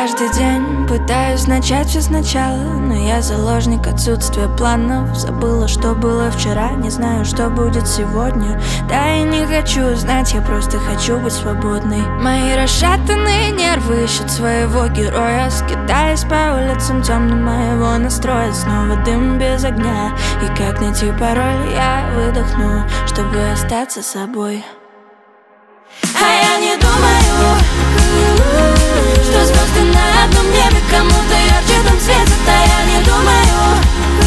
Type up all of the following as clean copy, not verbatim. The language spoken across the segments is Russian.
Каждый день пытаюсь начать все сначала, но я заложник отсутствия планов. Забыла, что было вчера, не знаю, что будет сегодня. Да и не хочу знать, я просто хочу быть свободной. Мои расшатанные нервы ищут своего героя, скитаясь по улицам темным моего настроя. Снова дым без огня, и как найти пароль, я выдохну, чтобы остаться собой. А я не думаю, что звезды на одном небе кому-то ярче там светят. А я не думаю,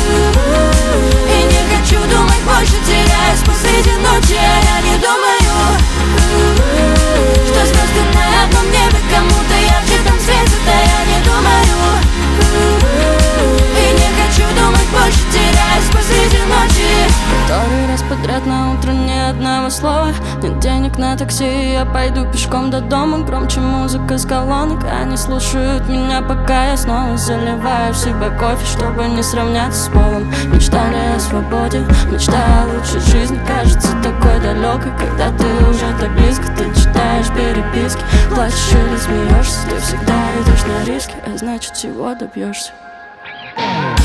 и не хочу думать больше, теряюсь посреди ночи. А я не думаю, что звезды на одном небе кому-то ярче там светят. А я не думаю, и не хочу думать больше, теряюсь посреди ночи. Который раз подряд на утро ни одного слова. Нет денег на такси, я пойду пешком до дома. Громче музыка с колонок, они слушают меня, пока я снова заливаю в себя кофе, чтобы не сравняться с полом. Мечта не о свободе, мечта о лучшей жизни кажется такой далекой, когда ты уже так близко. Ты читаешь переписки, плачешь или смеешься. Ты всегда идешь на риски, а значит всего добьешься.